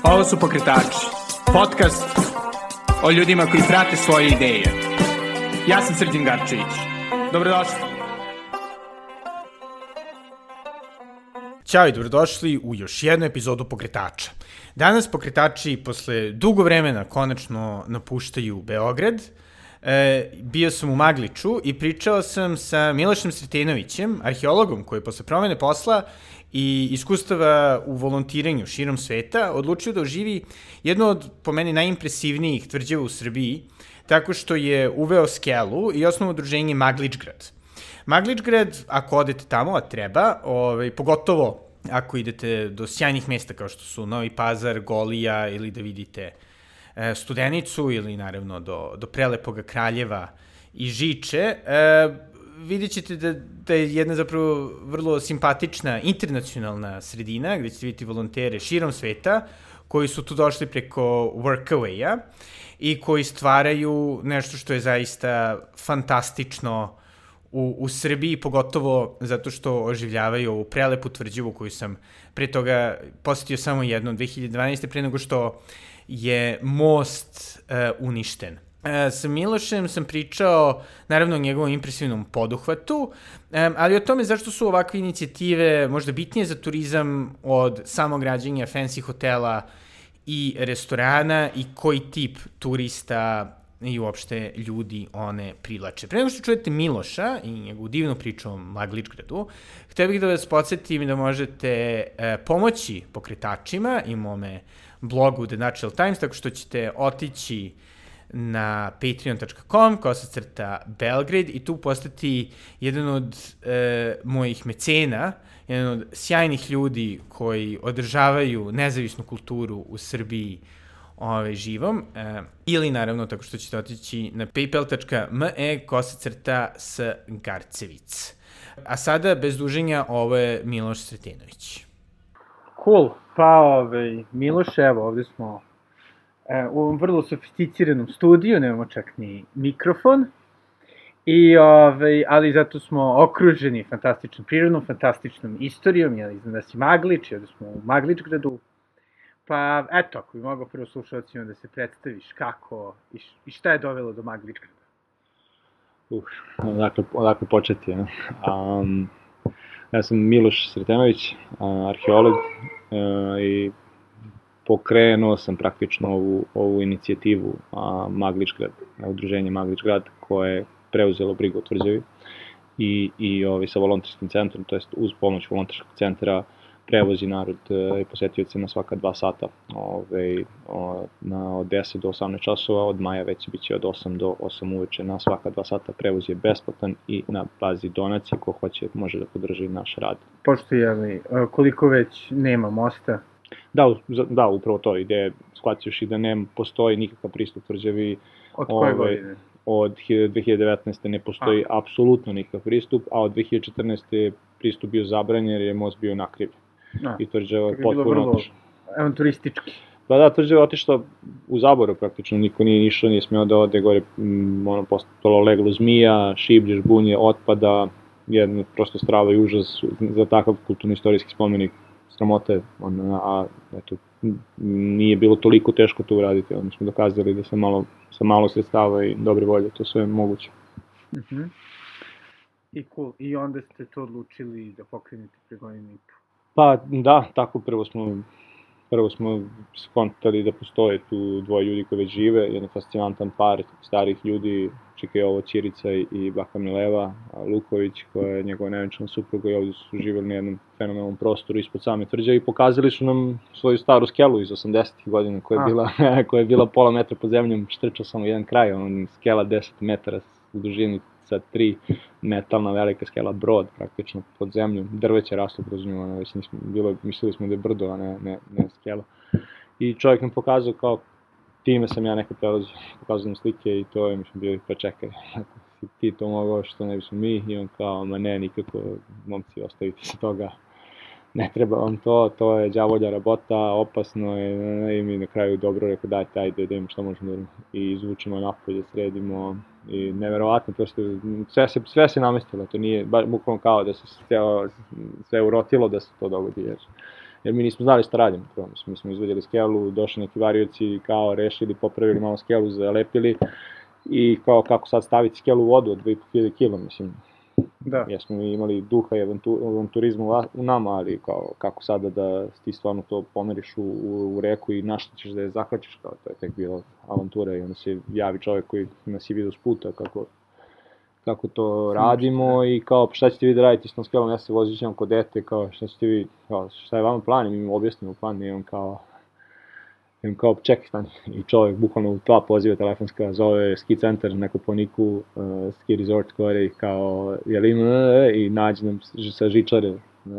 Ovo su Pokretači, podcast o ljudima koji prate svoje ideje. Ja sam Srđan Garčević. Dobrodošli. Ćao i dobrodošli u još jednu epizodu Pokretača. Danas Pokretači posle dugo vremena konačno napuštaju Beograd. Bio sam u Magliču i pričao sam sa Milošem Sretenovićem, arheologom koji posle promene posla i iskustava u volontiranju širom sveta odlučio da oživi jednu od, po meni, najimpresivnijih tvrđava u Srbiji, tako što je uveo skelu i osnovno udruženje Magličgrad. Magličgrad, ako odete tamo, a treba, pogotovo ako idete do sjajnih mesta kao što su Novi Pazar, Golija ili da vidite Studenicu ili naravno do prelepoga Kraljeva i Žiče, vidjet ćete da je jedna zapravo vrlo simpatična internacionalna sredina gde ćete vidjeti volontere širom sveta koji su tu došli preko Workaway-a i koji stvaraju nešto što je zaista fantastično u Srbiji, pogotovo zato što oživljavaju ovu prelepu tvrđavu koju sam pre toga posetio samo jednom 2012. pre nego što je most uništen. Sa Milošem sam pričao, naravno, o njegovom impresivnom poduhvatu, ali o tome zašto su ovakve inicijative možda bitnije za turizam od samog građenja fancy hotela i restorana i koji tip turista i uopšte ljudi one privlače. Pre nego što čujete Miloša i njegovu divnu priču o Magličgradu, htio bih da vas podsjetim da možete pomoći pokretačima i mome blogu The Natural Times, tako što ćete otići na patreon.com/Belgrade i tu postati jedan od mojih mecena, jedan od sjajnih ljudi koji održavaju nezavisnu kulturu u Srbiji živom, ili naravno tako što ćete otići na paypal.me/Garcevic. A sada, bez duženja, ovo je Miloš Sretenović. Cool, pa Miloš, evo, ovde smo u ovom vrlo sofisticiranom studiju, nemamo čak ni mikrofon, ali zato smo okruženi fantastičnom prirodnom, fantastičnom istorijom, znam da si Maglič, ovde smo u Magličgradu, pa eto, ako bi mogao prvo slušalcima da se predstaviš kako i šta je dovelo do Magličgrada. Odakle početi, ne? Ja sam Miloš Sretenović, arheolog, i pokrenuo sam praktično ovu inicijativu Magličgrad, udruženje Magličgrad, koje je preuzelo brigu o tvrđavi i sa volonterskim centrom, to jest uz pomoć volonterskog centra prevozi narod i posetioce na svaka 2 sata, od 10 do 18 časova, od maja već bit će od 8 do 8 uveče na svaka 2 sata, prevoz je besplatan i na bazi donacije, ko hoće može da podrži naš rad. Pošto koliko već nema mosta? Da, upravo to, ideja, shvaćaš i da ne postoji nikakav pristup tvrđavi. Od koje godine? Od 2019. ne postoji apsolutno nikakav pristup, a od 2014. je pristup bio zabranjen jer je most bio nakrivljen. I tvrđava je potpuno otišla. Avanturistički. Pa da, tvrđava je otišla u zaboru praktično, niko nije išao, nije smio da ode gore, postalo leglo zmija, šiblje, žbunje, otpada, jedno prosto strava i užas za takav kulturno-istorijski spomenik, sramote, a eto, nije bilo toliko teško to uraditi, mi smo dokazali da sa malo sredstava i dobre volje to sve moguće. I cool, i onda ste to odlučili da pokrenete pre godinu i po? Pa da, tako prvo smo skontali da postoje tu dvoje ljudi koji već žive, jedan fascinantan par starih ljudi, Čikejovo, Ćirica i baka Mileva Luković, koja je njegova nevenčana supruga, i ovdje su živjeli na jednom fenomenalnom prostoru ispod same tvrđave i pokazali su nam svoju staru skelu iz 80-ih godina koja je bila pola metra pod zemljom, štrčao samo jedan kraj, skela 10 metara u dužini sa 3 metalna velika skela, brod praktično pod zemljom, drveće raslo kroz nju, već mislili smo da je brdo, a ne skela. I čovjek nam pokazao kao, time sam ja nekad prelazio, pokazao nam slike i to je, bio pa čekaj, ako si ti to mogao, što ne bismo mi, i on kao, ma ne, nikako, momci, ostaviti se toga, ne treba vam to je đavolja rabota, opasno je, i mi na kraju dobro rekao, dajte, ajde, da imamo šta možemo da i izvučemo napolje, sredimo, i neverovatno, prosto, sve se namestilo, to nije, bukvalno kao da se sve urotilo da se to dogodi, jer mi nismo znali šta radimo, prvo, mi smo izvedeli skelu, došli neki varioci, kao rešili, popravili malo skelu, zalepili, i kao kako sad staviti skelu u vodu od 2500 kg, mislim, Da. Jesmo imali duha i avanturizma u nama, ali kako sada da ti stvarno to pomeriš u reku i našta ćeš da je zahvaćaš, kao to je tek bila avantura, i onda se javi čovjek koji nas je vidio s puta kako to radimo, i kao šta ćete vi da radite s tom skelom, ja se vozićem kod dete, kao šta ćete vi, kao šta je vama plan, i mi im objasnimo plan, i on kao čekaj stani, i čovjek bukvalno u 2 poziva telefonska zove ski centar na Kopaoniku, ski resort gore, i kao jel ima, i nađe nam sa žičare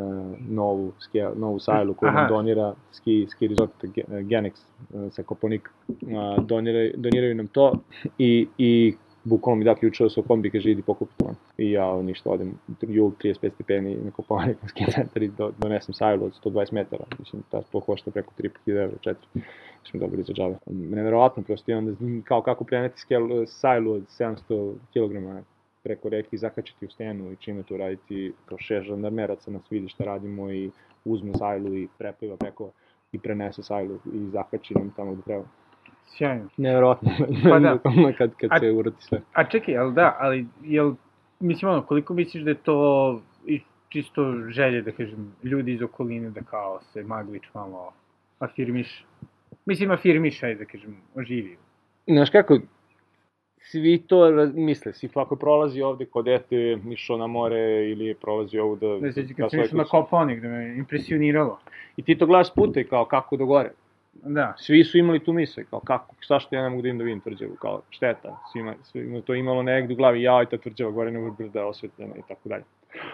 novu sajlu koju nam donira ski resort Genex sa Kopaonika, doniraju nam to, i bukvalno mi da ključeva sa kombi, kaže idi pokupiti vam. I ja ništa, odem jul 35 stepeni na Kopaonik na ski centar i donesem sajlu od 120 metara, mislim, ta košta preko 3.000 €, 4. Smo dobili za džabe. Neverovatno, prosto, i onda kao kako preneti sajlu od 700 kg preko reke i zakačiti u stenu, i čime to raditi, kao 6 žandarmeraca nas vidi šta radimo, i uzme sajlu i prepliva preko i prenese sajlu i zakači nam tamo gde treba. Sjajno. Neverovatno, Pa da. kad se urati sve. A čekaj, ali mislim, koliko misliš da je to čisto želje, da kažem, ljudi iz okoline da kao se Maglič malo afirmiš? Mislim, afirmiš, da kažem, oživi. Znaš kako, svi to misle, svi ako prolazi ovde kod dete, išao na more, ili je prolazi ovde Da se kad sam išao na Kopaonik, da me impresioniralo. I ti to gledaš puta i kao kako do gore. Da. Svi su imali tu misle, kao kako, zašto ja ne mogu da vidim tvrđavu, kao šteta, svima to imalo negdje u glavi, jao, i ta tvrđava gore ne može da je osvetljena, i tako dalje.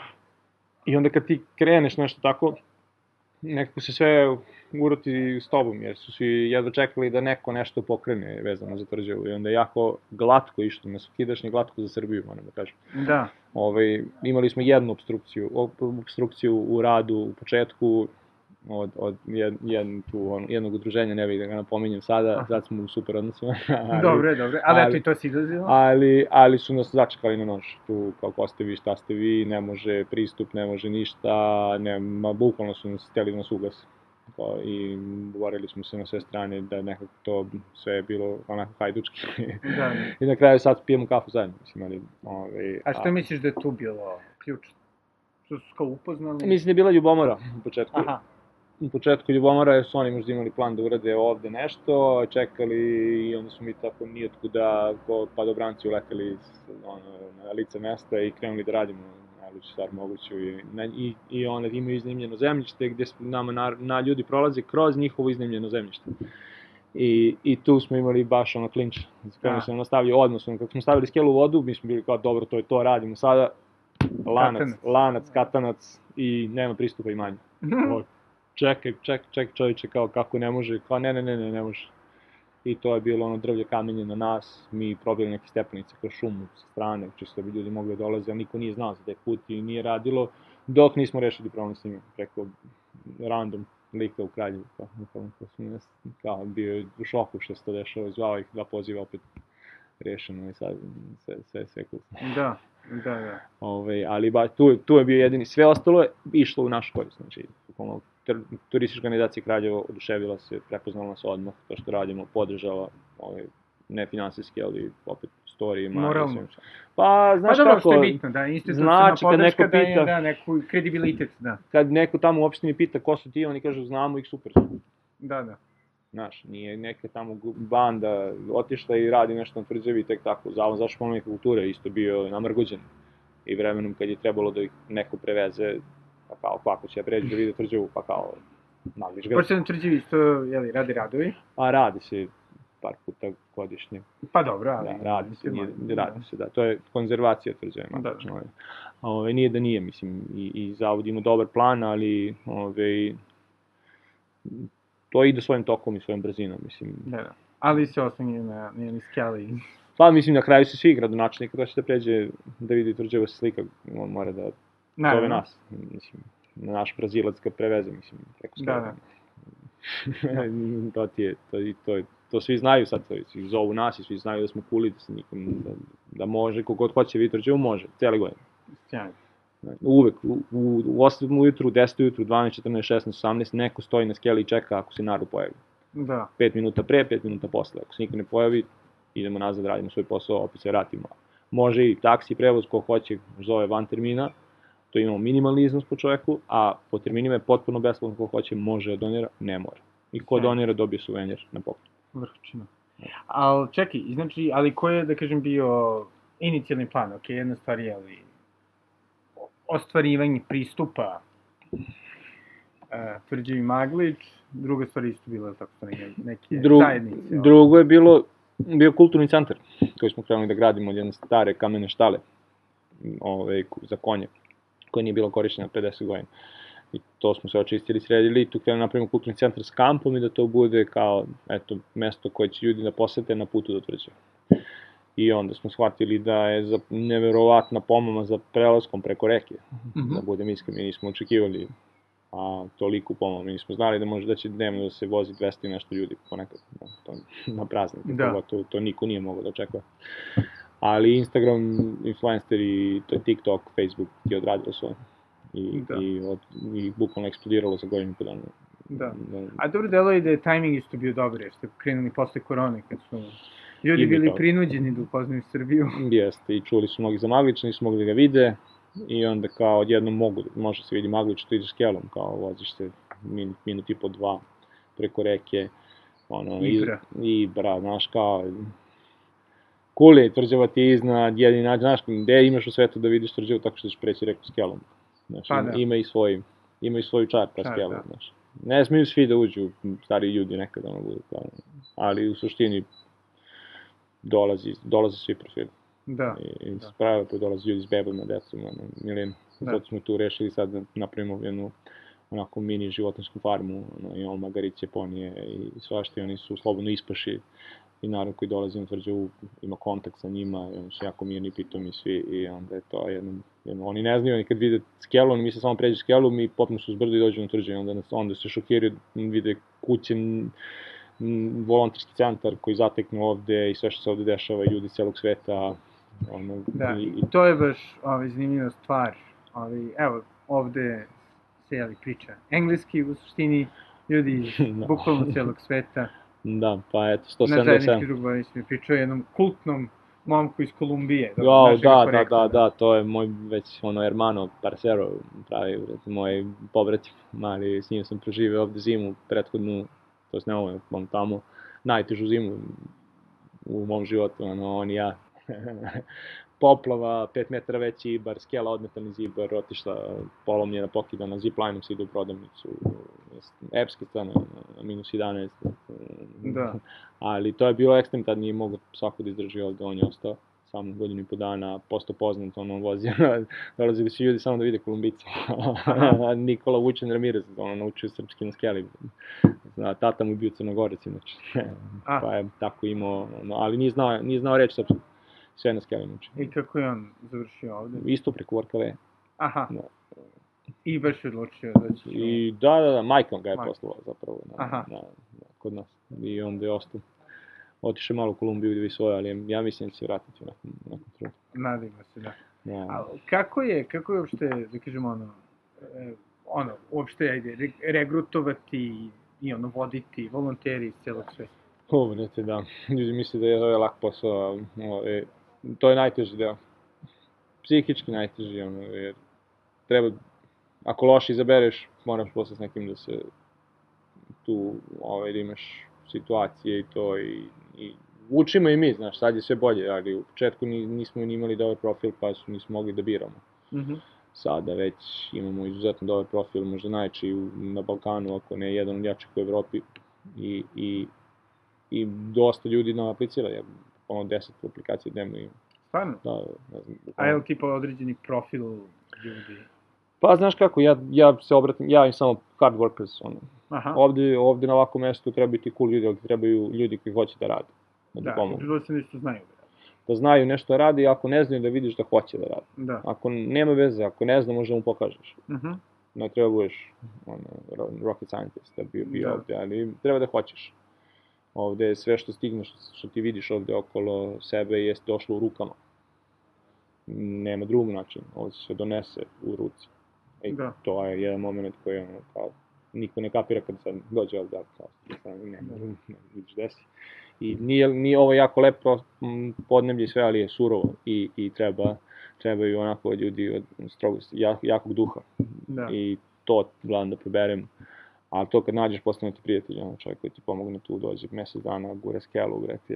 I onda kad ti kreneš nešto tako, nekako se sve uroti s tobom, jer su svi jedva čekali da neko nešto pokrene vezano za tvrđavu, i onda je jako glatko išlo, nesvakidašnje glatko za Srbiju, moram da kažem. Da. Imali smo jednu obstrukciju u radu u početku, od jednog udruženja, ne bih da ga napominjem sada, sad smo u super odnosima. Dobre, ali eto i to si izlazilo. Ali su nas začekali na nož, tu kao ko ste vi, šta ste vi, ne može pristup, ne može ništa, bukvalno su nas htjeli da nas ugase. I borili smo se na sve strane da nekako to sve je bilo onako hajdučki. Da. I na kraju sad pijemo kafu zajedno, mislim, A što misliš da je tu bilo ključno? Što su kao upoznali? Mislim da je bila ljubomora u početku. Aha. U početku ljubomora su oni možda imali plan da urade ovde nešto, čekali, i onda su mi tako nijotkuda ko padobranci uleteli na lice mesta i krenuli da radimo najluču stvar moguću, i onda imaju iznajmljeno zemljište gde nama ljudi prolaze kroz njihovo iznajmljeno zemljište. I tu smo imali baš klinč, za kojom se nastavljaju odnosno, kako smo stavili skelu u vodu, mi smo bili kao dobro, to je to, radimo sada, lanac, katanac, i nema pristupa imanju. Čekaj čovječe, kao kako ne može, kao ne može. I to je bilo drvlje kamenje na nas, mi probili neke stepenice kroz šumu sa strane, čisto bi ljudi mogli da dolaze, ali niko nije znao za taj put i nije radilo, dok nismo rešili problem s njima, preko random lika u Kraljevu, kao bio je u šoku što se to dešava, zvao ih 2 poziva, opet rešeno, i sad sve cool. Da. Ali tu je bio jedini, sve ostalo je išlo u našu korist, znači, turistička organizacija Kraljevo oduševila se, prepoznala nas odmah, to što radimo, podržala, ne finansijski, ali opet storijima. Moralno. Pa, znaš kako... Pa što je bitno, da, institucionalna podrška daje neku kredibilitet, da. Kad neko tamo u opštini pita ko su ti, oni kažu znamo ih, super. Da. Znaš, nije neka tamo banda otišla i radi nešto na tvrđavi, tek tako. Zavod za spomenik kulture isto bio namrgođen, i vremenom kad je trebalo da ih neko preveze, pa kao, kako će ja preći da vide tvrđavu, pa kao, Maglič grad. Pošto na tvrđavi isto, radi radovi? A radi se par puta godišnje. Pa dobro, ali... Da, radi se, da. To je konzervacija tvrđave, matično. Nije da nije, mislim, i zavod ima dobar plan, ali to ide svojim tokom i svojim brzinom, mislim. Da. Ali se oslanje na skeli. Pa, mislim, na kraju se svi gradonačelnika, da će da pređe da vidi tvrđava se slika, on mora da zove nas, mislim. naš Brazilac ga preveze, mislim, preko Skype. To svi znaju sad, svi zovu nas i svi znaju da smo cooli, da može, kogod hoće Vitorđevu može, cijeli godin. Sjajno. Uvek, u 8 ujutru, 10 ujutru, 12, 14, 16, 18, neko stoji na skeli i čeka ako se narod pojavi. 5 minuta pre, 5 minuta posle. Ako se niko ne pojavi, idemo nazad, radimo svoj posao, opet se vratimo. Može i taksi, prevoz, ko hoće, zove van termina, to imamo minimalni iznos po čoveku, a po terminima je potpuno besplatno, ko hoće, može da donira, ne mora. I ko donira dobije suvenir na poklon. Vrhučino. Ali čekaj, znači, ali ko je, da kažem, bio inicijalni plan? Ok, jedna stvar je, ali ostvarivanje pristupa Tvrđavi Maglič, druga stvar isto bila, tako što neke zajednice. Drugo je bio kulturni centar koji smo krenuli da gradimo od jedne stare kamene štale za konje, koja nije bila korišćena 50 godina. I to smo se očistili, sredili i tu krenuli napravimo kulturni centar s kampom i da to bude kao, eto, mesto koje će ljudi da posete na putu do Tvrđave. I onda smo shvatili da je neverovatna pomama za prelaskom preko reke, da budem iskren, mi nismo očekivali toliku pomomu, mi nismo znali da može da će dnevno da se vozi 200 i nešto ljudi ponekad na praznik, to niko nije mogao da očekuje. Ali Instagram, influenceri, TikTok, Facebook je odradilo svoje i bukvalno eksplodiralo za godinu po danu. Da. A dobro delo je da je tajming isto bio dobar, jer ste krenuli posle korone, kad su ljudi bili prinuđeni da upoznaju Srbiju. Jeste, i čuli su mnogi za Maglič, nisu mogli da ga vide, i onda kao odjednom može se vidi Maglič, to ideš skelom, kao voziš se minut i po 2 preko reke, Ibra, znaš kao, cool je, Tvrđava ti je iznad, jedini nađe, znaš, gde imaš u svetu da vidiš Tvrđavu tako što ćeš preći reku skelom, znaš, ima i svoju čar ta skela, znaš. Ne smiju svi da uđu, stari ljudi nekada budu, ali u suštini dolaze svi profili. I pravila pa dolaze ljudi s bebama, decom, milina. Zato smo tu rešili sad da napravimo jednu onako mini životinjsku farmu, imamo magarice, ponije i svašta, i oni su slobodno ispaši i narod koji dolazi na Tvrđavu ima kontakt sa njima, i oni su jako mirni, pitomi svi, i onda je to jedno, oni ne znaju, oni kad vide skelu, oni misle samo pređu skelu, mi popnu su zbrdo i dođu na Tvrđavu, onda se šokiraju, vide kuće, volonterski centar koji zateknu ovde i sve što se ovde dešava i ljudi celog sveta. I to je baš zanimljiva stvar. Evo, ovde se priča engleski, u suštini ljudi bukvalno celog sveta. Da, pa eto, 177. Na zajednički drug mi pričao o jednom kultnom momku iz Kolumbije. Da, to je moj već hermano parcero, pravi, moj pobratim, ali s njim sam preživio ovde zimu, prethodnu, to je ne ovo, tamo, najtežu zimu u mom životu, on i ja. Poplava, 5 metara veći Ibar, skela odmetan iz Ibar, otišla polomljena, pokidana, ziplinom se ide u prodavnicu, epska scena, na -11. Ali to je bilo ekstrem, tad nije mogo svako da izdrži ovde, on je ostao samo godinu i po dana, postao poznat, on vozio, dolazili su ljudi samo da vide Kolumbice. Nikola Vučen Ramirez, naučio srpski na skeli, tata mu je bio Crnogorac, inače, pa je tako imao, ali nije znao reći srpski. Sve na skeli nauči. I kako je on završio ovde? Isto preko Workaway. Aha. I baš je odlučio da će... I da, majkom ga je poslala zapravo kod nas. I onda je ostao. Otišao malo u Kolumbiju da vi svoje, ali ja mislim da će se vratiti u nekom trudu. Nadimo se, da. Kako je uopšte, da kažemo uopšte, regrutovati i voditi volonteri iz celog sveta? Vrete, da. Ljudi misle da je to lak posao, to je najteži deo. Psihički najteži, jer treba, ako loše izabereš, moraš posle s nekim da se tu, da imaš situacije i to, i učimo i mi, znaš, sad je sve bolje, ali u početku nismo imali dobar profil, pa nismo mogli da biramo. Sada već imamo izuzetno dobar profil, možda najjači na Balkanu, ako ne jedan od jačih u Evropi, i dosta ljudi nam aplicira, 10 aplikacija dnevno ima. Stvarno? Da, ne znam. A je li tipa određeni profil ljudi? Pa, znaš kako, ja se obratim, ja im samo hard workers, ovde na ovakvom mestu treba biti cool ljudi, ali trebaju ljudi koji hoće da rade. Da, bilo se nešto znaju da rade. Da znaju nešto da rade, i ako ne znaju da vidiš da hoće da rade. Ako nema veze, ako ne zna, možda mu pokažeš. ne treba budeš rocket scientist da bi bio ovde, ali treba da hoćeš. Ovde sve što stigneš, što ti vidiš ovde okolo sebe jest došlo u rukama. Nema drugog načina, ovo se donese u ruci. I to je jedan moment koji kao, niko ne kapira kad sad dođe ovde, kao, ne vidiš desi. I nije ovo jako lepo podneblje sve, ali je surovo i trebaju onako ljudi od jakog duha. I to gledam da preberem. Ali to kad nađeš postanete prijatelj, čovjek koji ti pomogne tu, dođe mjesec dana, gure skelu, brate,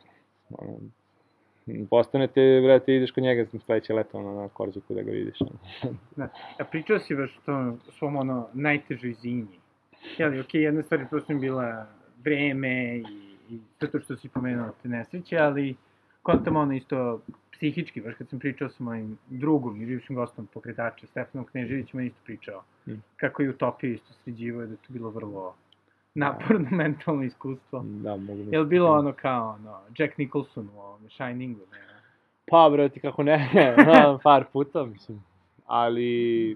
postanete, brate, ideš kod njega sledeće leto na Korziku da ga vidiš. A pričao si baš o svom najtežoj zimi. Jeli, okej, jedna stvar je prosto bila vreme i zato što si pomenuo te nesreće, ali kontam isto psihički, baš kad sam pričao sa mojim drugom i bivšim gostom pokretača, Stefanom Kneževićem, on isto pričao kako je Utopija isto sređivao, da je to bilo vrlo naporno mentalno iskustvo. Da, mogu je li bilo kao Jack Nicholson u Shiningu? Ne? Pa, brati, kako ne, par puta, mislim, ali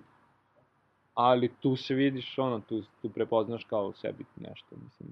tu se vidiš, tu prepoznaš kao u sebi nešto, mislim,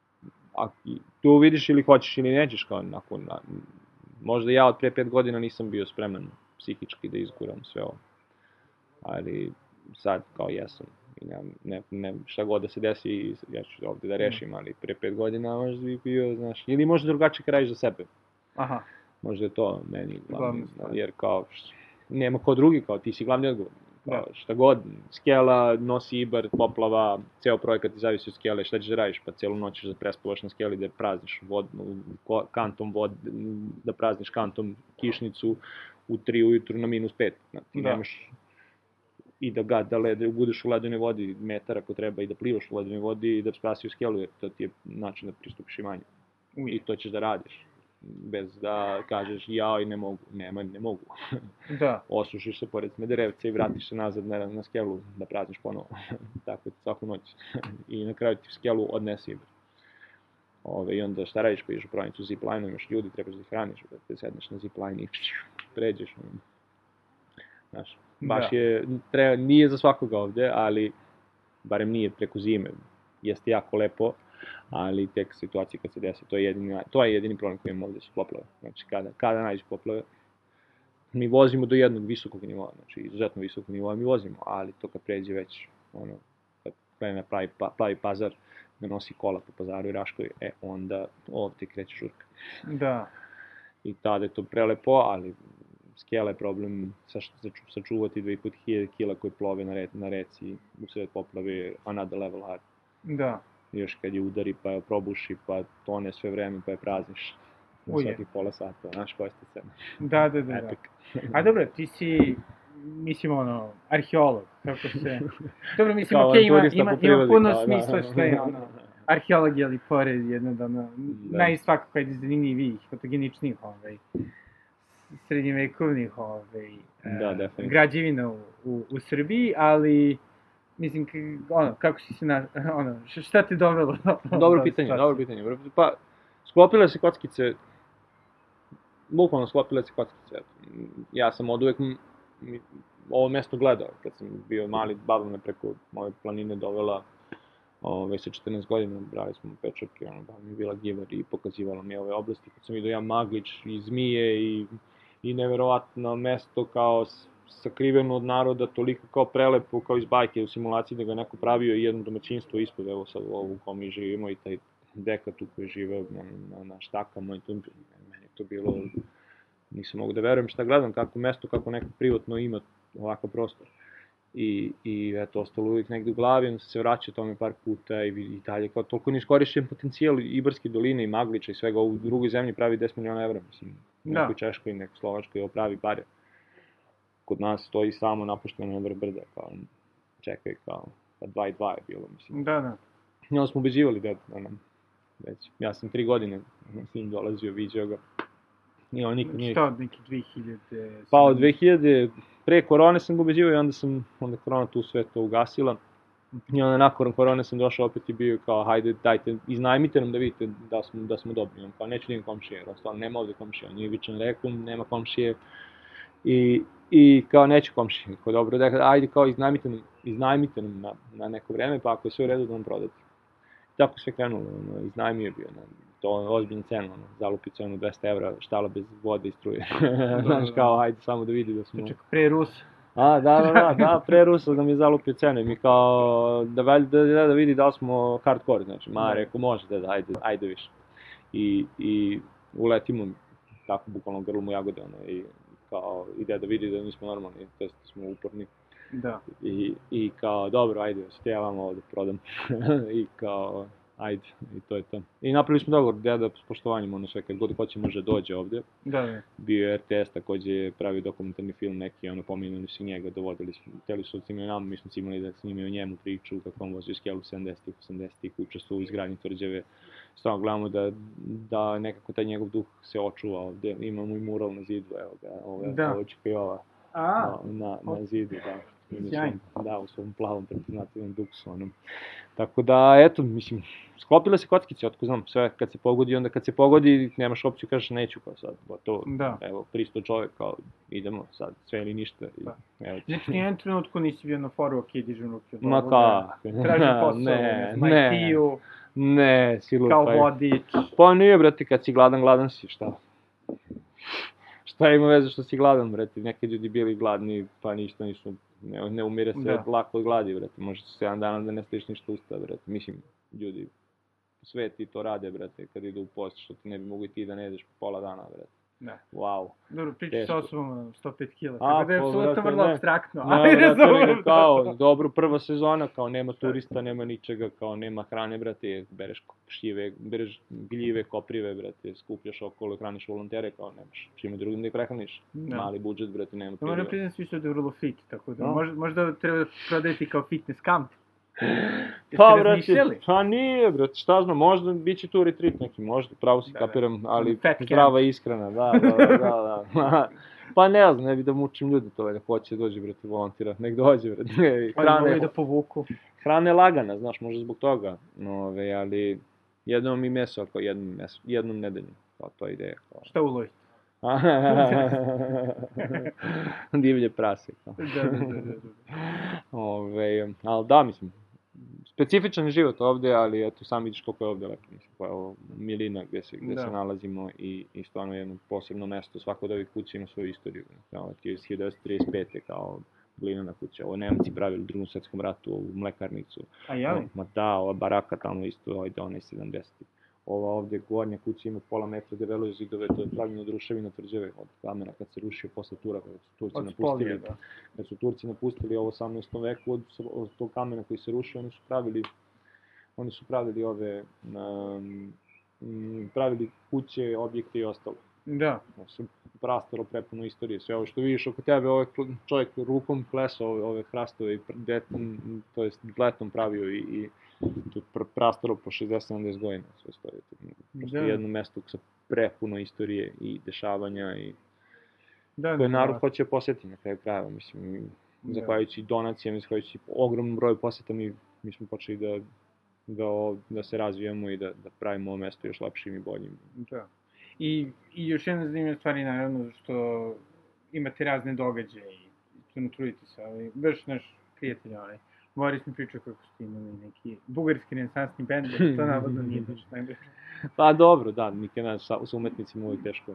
tu vidiš ili hoćeš ili nećeš, kao nakon, možda ja od pre 5 godina nisam bio spreman psihički da izguram sve ovo, ali sad kao jesam. Ne, šta god da se desi, ja ću ovde da rešim, ali pre 5 godina možda bi bio, znaš, ili možda drugačije kad radiš za sebe. Aha. Možda je to meni glavni, jer kao, nema ko drugi, kao ti si glavni odgovor. Kao, šta god, skela, nosi ibar, poplava, ceo projekat ti zavisi od skele, šta ćeš da radiš, pa celu noć ćeš da prespavaš na skeli, da prazniš kantom da prazniš kantom kišnicu u 3 ujutru na -5. Ti nemaš i da budeš u ledenoj vodi metar ako treba i da plivaš u ledenoj vodi i da spasi u skelu, jer to ti je način da pristupiš imanju. I to ćeš da radiš, bez da kažeš jao ne mogu, ne mogu. Da. Osušiš se pored Smederevca i vratiš se nazad na skelu da prazniš ponovo, tako svaku noć. I na kraju ti skelu odnesi ibar. I onda šta radiš, pa ideš u prodavnicu zipline, imaš ljudi, trebaš da ih hraniš, da sedneš na zipline i pređeš. Znaš, baš nije za svakoga ovde, ali barem nije preko zime. Jeste jako lepo, ali tek situacije kad se desi, to je jedini problem koji imamo ovde su poplave. Znači, kada nađe poplave, mi vozimo do jednog visokog nivoa, znači izuzetno visokog nivoa mi vozimo, ali to kad pređe već, kad krene pravi pazar, da nosi kola po pazaru i Raškovi, onda ovde kreće žurka. Da. I tada je to prelepo, ali skela je problem sačuvati 2500 kila koji plove na reci u sred poplave, another level hard. Da. Još kad je udari, pa je probuši, pa tone sve vreme, pa je prazniš na svakih pola sata, znaš koja ste scena. Da. A dobro, ti si, mislim, arheolog, kako se... Dobro, mislim, okej, ima puno smisla što je, arheolog je li pored jednog, najsvakako je zanimljivih, fotogeničnih, srednjevekovnih građevina u Srbiji, ali mislim, kako si se, šta te dovelo? Dobro pitanje. Pa, sklopile se kockice, bukvalno sklopile se kockice. Ja sam od uvek ovo mesto gledao, kad sam bio mali, baba me preko moje planine dovela, već sa 14 godina, brali smo pečurke, baba mi je bila givar i pokazivala mi ove oblasti, kad sam vidio ja Maglić i zmije i neverovatno mesto kao sakriveno od naroda, toliko kao prelepo, kao iz bajke u simulaciji da ga neko pravio i jedno domaćinstvo ispod, evo sad u ovu kom mi živimo i taj deka tu koji žive na štakama i tu, meni je to bilo, nisam mogu da verujem šta gledam, kako mesto, kako neko privatno ima ovakav prostor. I eto, ostalo uvijek negde u glavi, onda se vraća tome par puta i dalje, kao toliko neiskorišćen potencijal Ibarske doline i Maglića i svega, u drugoj zemlji pravi 10 miliona evra, mislim, neko Češkoj, neko Slovačkoj, ovo pravi pare. Kod nas stoji samo napušteno na vrh brda, kao, čekaj, kao, pa 2 i 2 je bilo, mislim. Da. I onda smo ubeđivali da već, ja sam 3 godine s njim dolazio, viđao ga. I on nikad nije... Šta od neki 2000... Pa od 2000, pre korone sam ga ubeđivao i onda korona tu sve to ugasila. I onda nakon korone sam došao opet i bio kao, hajde, dajte, iznajmite nam da vidite da smo dobri. On kao, neću da imam komšije, jer ostalo nema ovde komšije. On je Ivičan reku, nema komšije. I kao, neću komšije. Kao, dobro, ajde, kao, iznajmite nam iznajmite nam na neko vreme, pa ako je sve u redu da nam prodate. Tako sve krenulo, iznajmio je bio, to je ozbiljna cena, zalupi cenu 200 evra, štala bez vode i struje. Znaš, kao, hajde samo da vidi da smo... Čekaj, pre Rusa. Da, pre Rusa nam je zalupio cenu i mi kao, da vidi da li smo hardcore, znači, rekao, može, ajde više. I uletimo, tako, bukvalno grlom u jagode, i kao, ide da vidi da nismo normalni, to jest da smo uporni. Da. I kao, dobro, ajde, stjevamo ovo da prodam. I kao, ajde, i to je to. I napravili smo dogovor, deda s poštovanjem, sve, kad god hoće može dođe ovde. Da. Bio je RTS, takođe pravi dokumentarni film neki, pominjali su njega, dovodili smo, htjeli su da snimaju nama, mi smo snimali da snimaju njemu priču, kako on vozio skelu 70-ih, 80-ih, učestvovao u izgradnji tvrđave. Stvarno gledamo da nekako taj njegov duh se očuva ovde. Imamo i mural na zidu, evo ga, ovo Čikajova na zidu, da. Da, u svom plavom prepoznatljivom duksu, Tako da, eto, mislim, sklopile se kockice, otko znam, sve, kad se pogodi, onda kad se pogodi, nemaš opciju, kažeš neću, kao sad, gotovo, evo, 300 čovjek, kao, idemo sad, sve ili ništa. Znači, nijedan trenutku nisi bio na foru, ok, dižem ruke od Ma kako? Tražim posao, IT-u, ne, silu kao vodič. Pa nije, brate, kad si gladan si, šta? Šta ima veze što si gladan, brate, neki ljudi bili gladni, pa ništa nisu, ne umire se lako od gladi, brate, može 7 dana da ne stiš ništa usta, brate, mislim, ljudi, sve ti to rade, brate, kad idu u post, što ti ne bi mogu i ti da ne jedeš po pola dana, brate. Da. Wow. Dobro, pričaš sa osobom 105 kila, tako da je apsolutno vrlo abstraktno. Kao, dobro, prva sezona, kao nema turista, nema ničega, kao nema hrane, brate, bereš gljive, koprive, brate, skupljaš okolo, hraniš volontere, kao nemaš čime drugim da ih prehraniš. Mali budžet, brate, nema prijeđa. Moram priznam svi su da je vrlo fit, tako da možda treba da prodajeti kao fitness kamp. Pa, brate, pa nije, brate, šta znam, možda bit će tu retreat neki, možda, pravo si kapiram, ali zdrava i iskrena, da. Pa ne znam, ne bi da mučim ljudi to, da hoće dođe, brate, volontira, nek dođe, brate. Hrane da povuku. Hrana je lagana, znaš, možda zbog toga, ali jednom i meso, kao jednom nedeljno, kao to je ideja. Šta uloviti? Divlje prase, kao. Ali da, mislim, specifičan život ovde, ali eto sam vidiš koliko je ovde lepo, mislim, koja je ovo milina gde se nalazimo i stvarno jedno posebno mesto, svako od ovih kuća ima svoju istoriju, kao ti je 1935. kao glinana kuća, ovo Nemci pravili u Drugom svetskom ratu, ovu mlekarnicu. A jeli? Ma da, ova baraka tamo isto, onaj 70. Ova ovdje gornja kuća ima pola metra debelo zidove, to je pravljeno od ruševina tvrđave, od kamena kad se rušio posle Turaka, kad su Turci napustili ovo 18. veku, od tog kamena koji se rušio, oni su pravili ove, pravili kuće, objekte i ostalo. Da. Prastaro prepuno istorije, sve ovo što vidiš oko tebe, ovaj čovjek rukom klesao ove hrastove, to jest letom pravio i tu prastaro po 60-70 godina sve stoji. Prosto jedno mesto sa prepuno istorije i dešavanja i koje narod hoće posjetiti na kraju krajeva, mislim, zahvaljujući donacijama, zahvaljujući ogromnom broju posjeta, mi smo počeli da se razvijamo i da pravimo ovo mesto još lepšim i boljim. Da. I još jedna zanimljiva stvar je naravno što imate razne događaje i stvarno trudite se, ali baš naš prijatelj, Boris mi pričao kako ste imali neki bugarski renesansni bend, to navodno nije baš najbolje. Pa dobro, da, nikada sa umetnicima uvijek teško,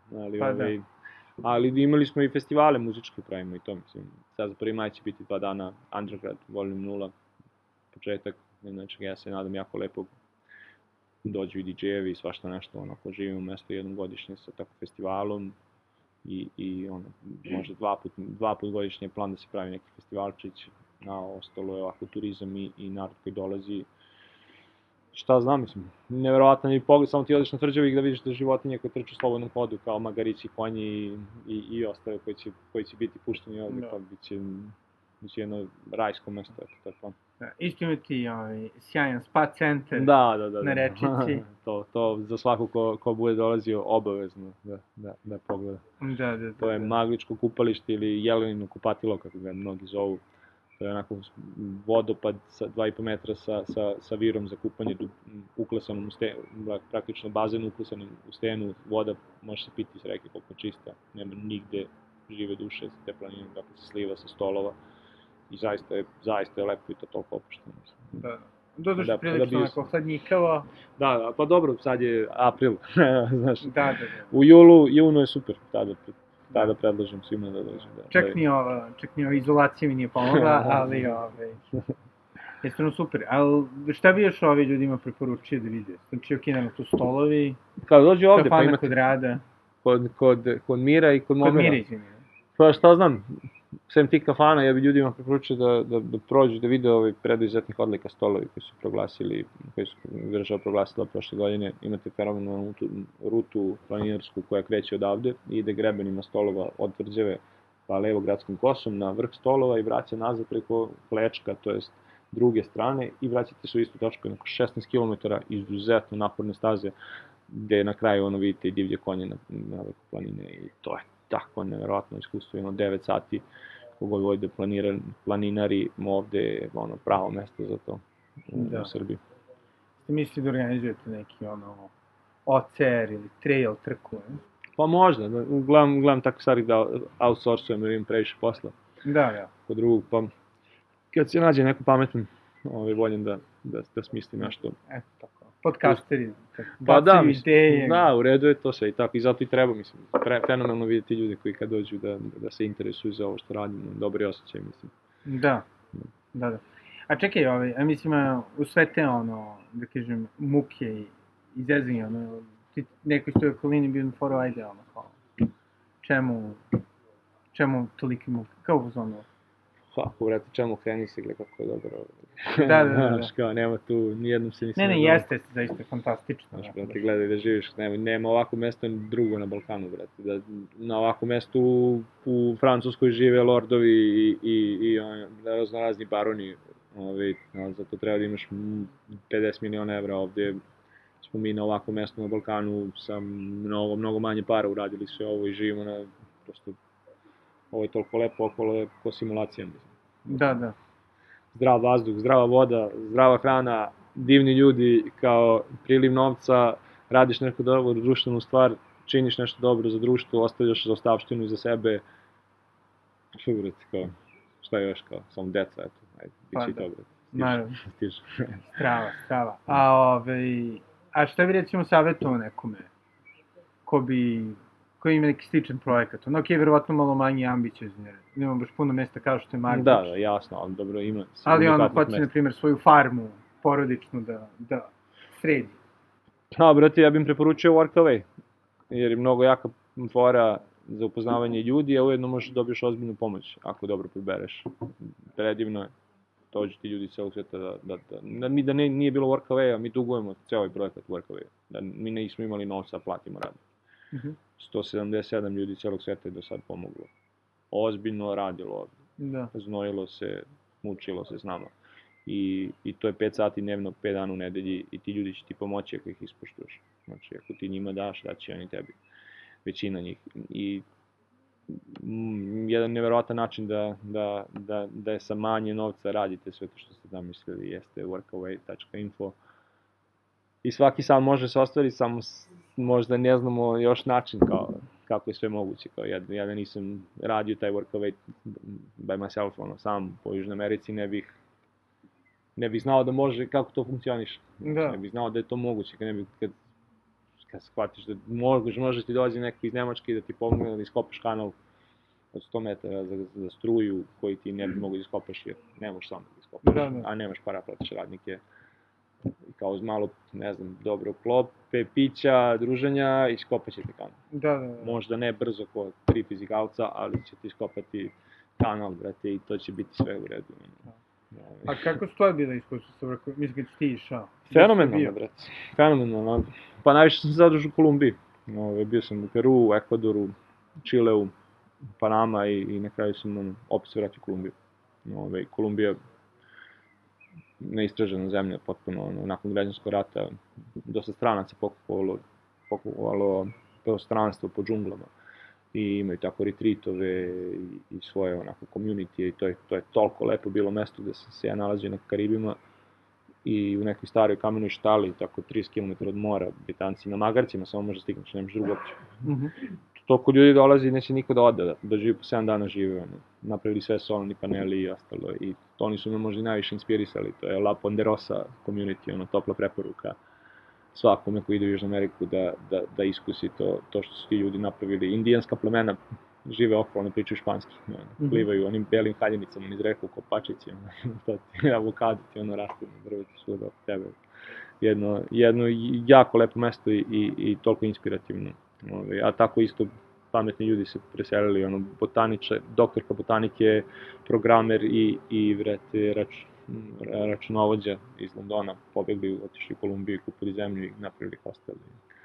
ali imali smo i festivale muzičke pravimo i to, mislim, sad za 1. maj će biti 2 dana Undergrad, Volume 0, početak, znači ja se nadam jako lepo dođu i DJ-evi i svašta nešto, onako, živimo u mesto jednom godišnje sa takvim festivalom i možda 2 put godišnje plan da se pravi neki festivalčić, a ostalo je ovako turizam i narod koji dolazi. Šta znam, mislim, nevjerovatno je pogled, samo ti odeš na tvrđavu i da vidiš da životinje koje trču u slobodnom hodu, kao magarići, konji i ostale koji će biti pušteni ovdje, pa bit će jedno rajsko mesto, eto, to je plan. Isto imati sjajan spa centar na Rečici. To za svako ko bude dolazio obavezno da pogleda. To je Magličko kupalište ili Jelenino kupatilo, kako ga mnogi zovu. To je onako vodopad sa 2,5 metra sa virom za kupanje uklesanom u stenu, praktično bazen uklesanom u stenu, voda može se piti iz reke koliko čista, nema nigde žive duše sa te planine, dakle se sliva sa stolova I zaista je lepo i to toliko opušteno. Da. Dođeš Da, prilično onako hladnjikavo. Da, pa dobro, sad je april, znaš. Da. U junu je super, tada predlažem svima da dođu. Čak ni ova izolacija mi nije pomogla, ali je stvarno super. Ali šta bi još ljudima preporučio da vide? Znači, naravno, tu stolovi, Kada dođu ovde, pa kafana imate kod rada. kod Mira i kod Momira. Kod Mira, izvini. Pa šta znam, sem tih kafana, ja bi ljudima preporučio da prođu, da vide preduzetnih odlika stolovi koji su država proglasila prošle godine. Imate fenomenalnu rutu planinarsku koja kreće odavde i ide grebenima stolova od Tvrđave pa levo gradskom kosom na vrh stolova i vraća nazad preko Klečka, to jest druge strane, i vraćate se u istu točku, nakon 16 km izuzetno naporne staze, gde na kraju vidite i divlje konje na vrhu planine, i to je tako nevjerojatno iskustvo, 9 sati, kogod vodi da planinari, ovde je pravo mesto za to u Srbiji. Ste misli da organizujete neki OCR ili trail trku, ne? Pa možda, uglavnom tako stvari da outsourcujem jer imam previše posla. Da. Kod drugog, pa kad se nađe neko pametan, voljam da smisli nešto. Eto tako, podcasteri, pa da, ideje. Da, u redu je to sve i tako, i zato i treba, mislim, fenomenalno vidjeti ljude koji kad dođu da se interesuju za ovo što radimo, dobri osjećaj, mislim. Da. A čekaj, mislim, u sve te, da kažem, muke i izezanje, neko što je okolini bio na foru, ajde, čemu toliki muke, kao uz Ako vrati, čemu kreni se, gleda kako je dobro. Da. Znaš, kao, nema tu, nijednom se nisam... Ne, jeste zaista fantastično. Znaš, brate, gledaj da živiš, nema ovako mesto drugo na Balkanu, brate. Na ovako mestu u Francuskoj žive lordovi i raznorazni baroni, zato treba da imaš 50 miliona evra ovdje. Smo mi na ovako mesto na Balkanu sa mnogo manje para uradili sve ovo i živimo na, prosto, ovo je toliko lepo okolo je ko simulacija, mislim. Da. Zdrav vazduh, zdrava voda, zdrava hrana, divni ljudi, kao priliv novca, radiš neku dobru društvenu stvar, činiš nešto dobro za društvo, ostavljaš zaostavštinu iza sebe. Što kao, šta je još, kao, samo deca, eto, ajde, bit će i dobro. Naravno. Strava. A šta bi recimo savjetovao nekome koji ima neki sličan projekat? Verovatno malo manje ambiciozan, jer nema baš puno mesta kao što je Marković. Da, jasno, ali dobro ima. Ali hoće, na primjer, svoju farmu porodičnu da sredi. Brate, ja bih im preporučio Workaway, jer je mnogo jaka fora za upoznavanje ljudi, a ujedno možeš dobiješ ozbiljnu pomoć, ako dobro probereš. Predivno je. Dođu ti ljudi celog sveta da nije bilo Workaway-a, mi dugujemo ceo ovaj projekat Workaway-a, da mi nismo imali novca, platimo rad. 177 ljudi celog sveta je do sad pomoglo. Ozbiljno radilo, znojilo se, mučilo se s nama. I to je 5 sati dnevno, 5 dana u nedelji, i ti ljudi će ti pomoći ako ih ispoštuješ. Znači, ako ti njima daš, daći oni tebi. Većina njih. I jedan nevjerojatan način da je sa manje novca radite sve to što ste zamislili jeste workaway.info. I svaki sam može se ostvariti, samo možda ne znamo još način kako je sve moguće. Ja da nisam radio taj Workaway by myself, sam po Južnoj Americi, ne bih znao da može, kako to funkcioniše. Ne bih znao da je to moguće, kad shvatiš da može ti dođe neko iz Nemačke da ti pomogne da iskopaš kanal od 100 metara za struju koji ti ne bi mogo da iskopaš, jer ne možeš sam da iskopaš, a nemaš para, platiš radnike. I kao uz malo, ne znam, dobro klope, pića, druženja, iskopat će ti kanal. Možda ne brzo kao 3 fizikalca, ali će ti iskopati kanal, brate, i to će biti sve u redu. A kako su to bila iskustva sa Workaway? Mislim kad si ti išao? Fenomenalno, brate. Fenomenalno. Pa najviše sam se zadržao u Kolumbiji. Bio sam u Peru, Ekvadoru, Čileu, Panama i na kraju sam opet se vratio u Kolumbiju. Kolumbija neistražena zemlja, potpuno nakon građanskog rata, dosta stranaca pokupovalo prostranstvo po džunglama i imaju tako retreatove i svoje onako community, i to je toliko lepo bilo mesto gde sam se ja nalazio na Karibima i u nekoj staroj kamenoj štali, tako 30 km od mora, Britanci na magarcima, samo možda stigneš, nemaš drugu opciju. toliko ljudi dolazi i neće niko da ode, da živi po 7 dana žive, napravili sve solarni paneli i ostalo, i oni su me možda i najviše inspirisali, to je La Ponderosa community, topla preporuka svakome koji ide u Južnu Ameriku da iskusi to što su ti ljudi napravili. Indijanska plemena žive okolo, ne pričaju španski, plivaju onim belim haljenicama niz reku, kopačići, avokado ti raste na drvetu svuda oko tebe. Jedno jako lepo mesto i toliko inspirativno. A tako isto pametni ljudi se preselili, doktorka botanike, programer i računovođa iz Londona, pobegli, otišli u Kolumbiju, kupili zemlju i napravili hostel.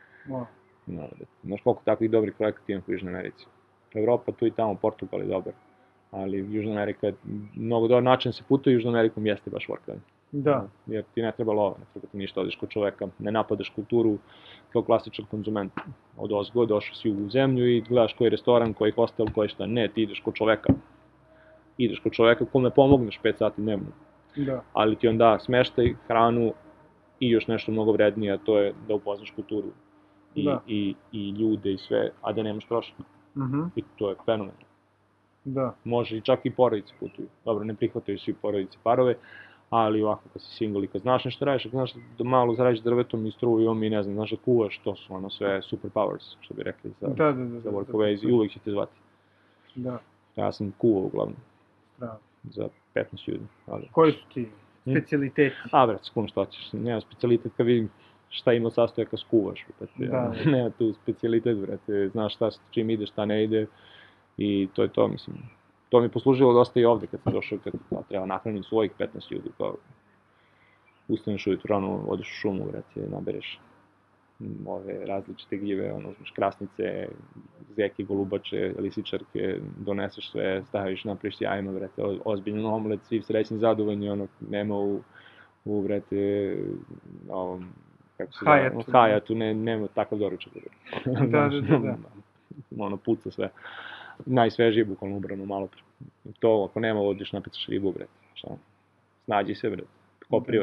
Znaš koliko takvih dobrih projekata ima u Južnoj Americi. Evropa tu i tamo, Portugal je dobar, ali Južna Amerika je mnogo dobar način se putuje Južnom Amerikom jeste baš workaway. Da. Jer ti ne treba lova, ne treba ti ništa, odeš kod čoveka, ne napadaš kulturu kao klasičan konzument. Od ozgo, došao si u zemlju i gledaš koji restoran, koji hostel, koji šta, ne, ti ideš kod čoveka. Ideš kod čoveka kome pomogneš 5 sati dnevno. Da. Ali ti on da smeštaj, hranu i još nešto mnogo vrednije, a to je da upoznaš kulturu i ljude i sve, a da nemaš trošak. I to je fenomen. Da. Može i čak i porodice putuju. Dobro, ne prihvataju svi porodice parove, ali ovako kad si single i kad znaš nešto radiš, kad znaš da malo zaradiš drvetom i strujom i ne znam, znaš da kuvaš, to su sve superpowers, što bi rekli za workaway i uvijek će te zvati. Da. Ja sam kuvao uglavnom. Strano. Za 15 ljudi. Koji su ti specijaliteti? Bret, skum što ćeš. Nema specijalitet kad vidim šta ima sastojaka skuvaš. Nema tu specijalitet, brate. Znaš čim ide, šta ne ide. I to je to, mislim. To mi je poslužilo dosta i ovde kad sam došao, kad treba nahraniti svojih 15 ljudi. Ustaneš ujutru rano, odeš u šumu, brate, nabereš ove različite gljive, uzmeš krasnice, zeke, golubače, lisičarke, doneseš sve, staviš, napriš jajima, brate, ozbiljan omlet, svi srećni, zadovoljni, nema u brate, kako se zove, hajatu, nema takav doručak, Da. Puca sve, najsvežije, bukvalno ubrano malo pre. To, ako nema, odiš, napicaš ribu, brate, snađi se, brate, kopriva.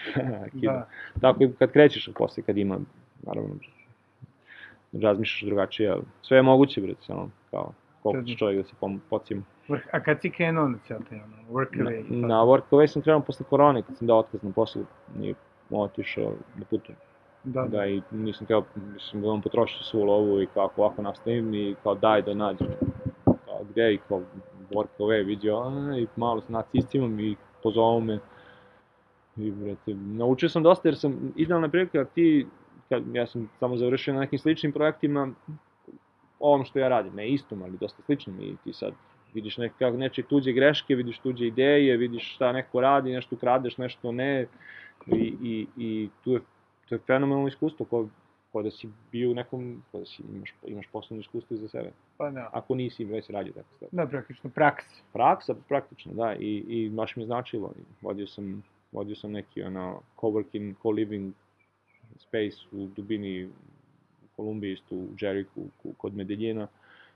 Tako i kad krećeš posle, kad ima, naravno, razmišljaš drugačije, ali sve je moguće, brate, samo kao koliko će čovjek da se pocijemo. A kad si krenuo na cijel taj workaway? Na workaway sam krenuo posle korone, kad sam dao otkaz na poslu i otišao da putujem. Da, i nisam htio, mislim da vam potrošio svu lovu i kako ovako nastavim i kao daj da nađem, kao gde i kao workaway vidio, i malo sa nacistima i pozovu me. I, brate, naučio sam dosta jer sam idealna prilika ja sam samo završio na nekim sličnim projektima ovom što ja radim, ne istom, ali dosta sličnim i ti sad vidiš nečije tuđe greške, vidiš tuđe ideje, vidiš šta neko radi, nešto kradeš, nešto ne i to je fenomenalno iskustvo ko da si bio u nekom, ko da si imaš poslovno iskustvo iza sebe. Pa da. Ako nisi, već radio tako stvari. Da, praktično praksa. Praksa, praktično, da, i baš mi je značilo. Vodio sam neki coworking, co-living space u dubini u Kolumbiji, isto u Jeriku, kod Medeljina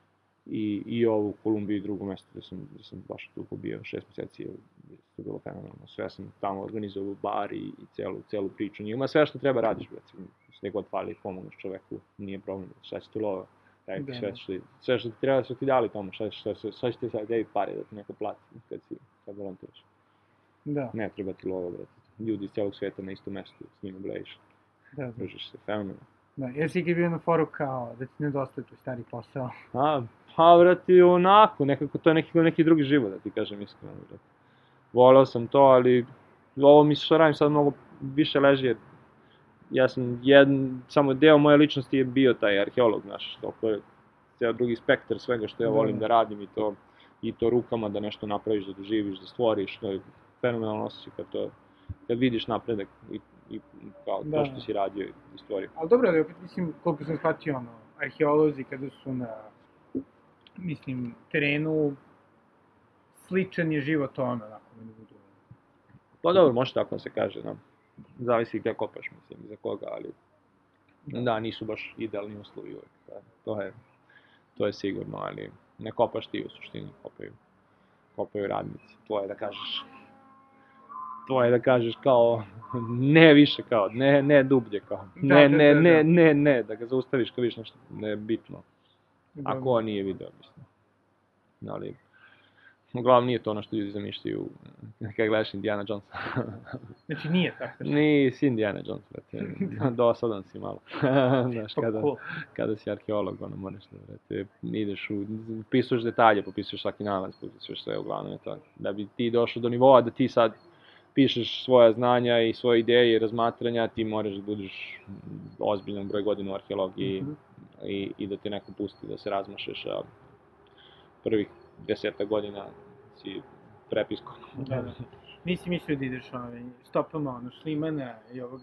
i ovo u Kolumbiji drugo mesto gde sam baš tu pobio 6 meseci, to je bilo fenomenalno. Sve sam tamo organizovao bar i celu priču. Ima sve što treba radiš, recimo, sve god fali, pomogneš čoveku, nije problem, šta će ti lova, sve što ti treba su ti dali tamo, šta će ti sad deli pare da ti neko plati kad volontiraš. Da. Ne treba ti lova, brate. Ljudi iz celog sveta na istom mestu, s njima blejiš. Družiš se, fenomenalno. Da, jesi ti bio na foru kao da ti nedostaje tvoj stari posao? Brate, onako, nekako to je neki drugi život, da ti kažem iskreno, brate. Voleo sam to, ali ovo mi što radim sad mnogo više leži, jer ja sam samo deo moje ličnosti je bio taj arheolog, znaš, to je ceo drugi spektar svega što ja volim da radim i to rukama da nešto napraviš, da doživiš, da stvoriš, to je fenomenalno osjećaj kad vidiš napredak i kao to što si radio i stvorio. Ali dobro, ali opet mislim, koliko sam shvatio, arheolozi kada su na, mislim, terenu, sličan je život onako, ne budu. Pa dobro, može tako da se kaže, no. Zavisi gde kopaš, mislim, za koga, ali da, nisu baš idealni uslovi uvek, to je sigurno, ali ne kopaš ti u suštini, kopaju radnici, to je da kažeš kao, ne više kao, ne dublje kao, ne, da ga zaustaviš kad vidiš nešto nebitno. A ko nije video, mislim. Ali, uglavnom nije to ono što ljudi zamišljaju kada gledaš Indiana Jonesa. Znači nije tako? Nisi Indiana Jones, brate. Dosadan si malo. Znaš, kada si arheolog, ono, moraš da, brate, ideš pisuješ detalje, popisuješ svaki nalaz, popisuješ sve, uglavnom je to. Da bi ti došao do nivoa da ti sad pišeš svoja znanja i svoje ideje i razmatranja, ti moraš da budeš ozbiljan broj godina u arheologiji i da te neko pusti da se razmašeš, a prvih 10 godina si prepisko. Da. Nisi mislio da ideš stopama Šlimana i ovoga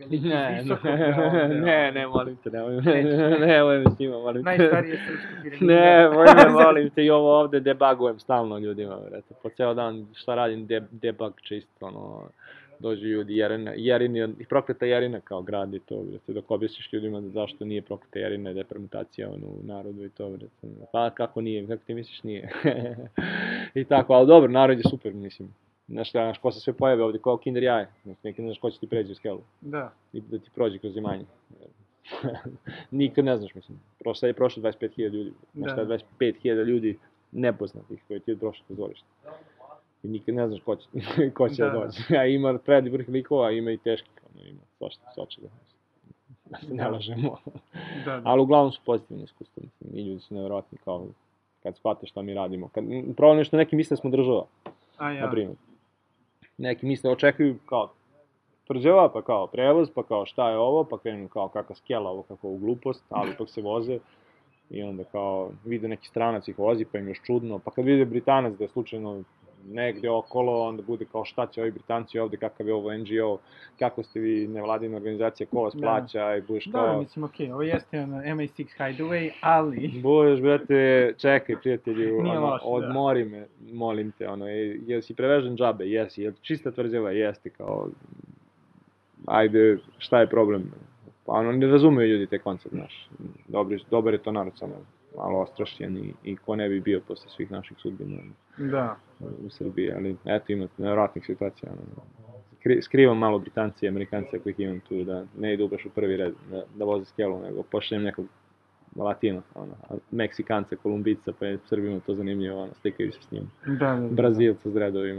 Ne, molim te, nemoj me s njima, molim te. Najstarije srpske piramide. Ne, molim te, i ovo ovde debugujem stalno ljudima, vrete. Po ceo dan šta radim, debug čisto, ono, dođu ljudi, i prokleta Jerina kao grad i to, vrete, dok objasniš ljudima da zašto nije prokleta Jerina i da je permutacija u narodu i to, vrete. Pa kako nije, kako ti misliš nije. I tako, ali dobro, narod je super, mislim. Znaš, ko se sve pojave ovdje, kao kinder jaje. Nekad ne znaš ko će ti pređe u skelu. Da. I da ti prođe kroz imanje. Nikad ne znaš, mislim. Sad je prošlo 25.000 ljudi. Znaš, 25.000 ljudi nepoznatih koji ti je prošlo kroz dvorište. I nikad ne znaš ko će da dođe. A ima predivnih likova, ima i teški. Ima svašta s očega. Da se ne lažemo. Ali uglavnom su pozitivni iskustva. I ljudi su nevjerojatni kao kad shvate šta mi radimo. Problem je što neki misle da smo država. Na primjer. Neki misle očekuju kao tvrđava, pa kao prevoz, pa kao šta je ovo, pa krenu kao kakva skela ovo, kakva glupost, ali ipak se voze i onda kao vide neki stranac ih vozi, pa im još čudno, pa kad vide Britanac da je slučajno negde okolo, onda bude kao šta će ovi Britanci ovde, kakav je ovo NGO, kako ste vi nevladina organizacija, ko vas plaća i budeš kao... Da, mislim, okej, ovo jeste MI6 Hideaway, ali... Budeš, brate, čekaj, prijatelju, odmori me, molim te, jel si prevežen džabe? Jesi, jel čista tvrđava? Jeste, kao... Ajde, šta je problem? Pa ne razumeju ljudi te koncept, znaš. Dobar je to narod, samo malo ostrašćen i ko ne bi bio posle svih naših sudbina u Srbiji, ali eto ima nevjerojatnih situacija. Skrivam malo Britanci i Amerikanci ako ih imam tu, da ne idu baš u prvi red da voze skelu, nego pošaljem nekog Latina, Meksikanca, Kolumbica, pa je Srbima to zanimljivo, slikaju se s njim. Brazilca s redovima,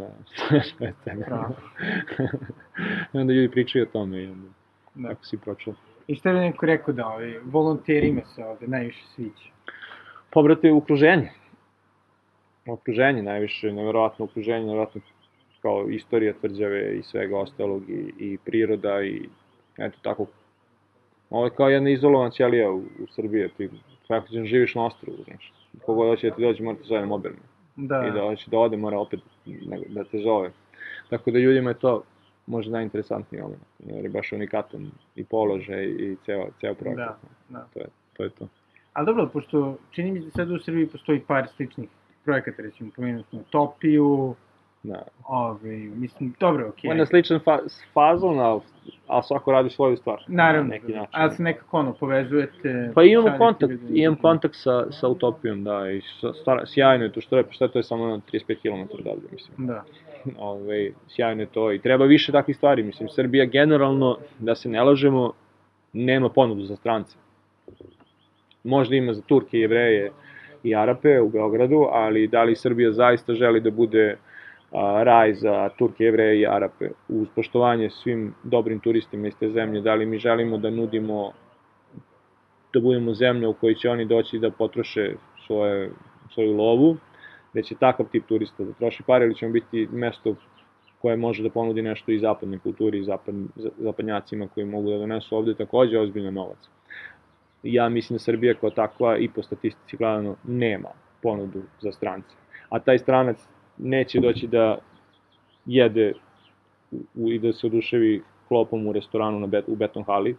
i onda ljudi pričaju o tome i onda tako si pročuo. I šta bi neko rekao da volonterima se ovde najviše sviđa? Pa, brate, okruženje. Okruženje najviše, nevjerojatno okruženje, nevjerojatno kao istorija tvrđave i svega ostalog i priroda i eto tako. Ovo je kao jedna izolovana ćelija u Srbiji, ti kako ćeš živiš na ostrovu, znaš. Kogo hoće da ti dođe, mora te zove na mobilni. I da hoće da ode, mora opet da te zove. Tako da ljudima je to možda najinteresantniji moment, jer je baš unikatan i položaj i ceo projekat. To je to. Ali dobro, pošto čini mi se da sad u Srbiji postoji par sličnih projekata, recimo pomenuo smo Utopiju, mislim, dobro, okej. On je sličan fazon, ali svako radi svoju stvar. Naravno, ali se nekako povezujete... Pa imam kontakt sa Utopijom, da, i sjajno je to što je samo 35 km odavde, mislim. Da. Sjajno je to i treba više takvih stvari, mislim, Srbija generalno, da se ne lažemo, nema ponudu za strance. Možda ima za Turke, Jevreje i Arape u Beogradu, ali da li Srbija zaista želi da bude raj za Turke, Jevreje i Arape uz poštovanje svim dobrim turistima iz te zemlje, da li mi želimo da nudimo, da budemo zemlja u kojoj će oni doći da potroše svoju lovu, da će takav tip turista da troši pare, ili ćemo biti mesto koje može da ponudi nešto i zapadnoj kulturi, i zapadnjacima koji mogu da donesu ovde takođe ozbiljno novac. Ja mislim da Srbija kao takva i po statistici gledano nema ponudu za strance. A taj stranac neće doći da jede i da se oduševi klopom u restoranu u beton hali,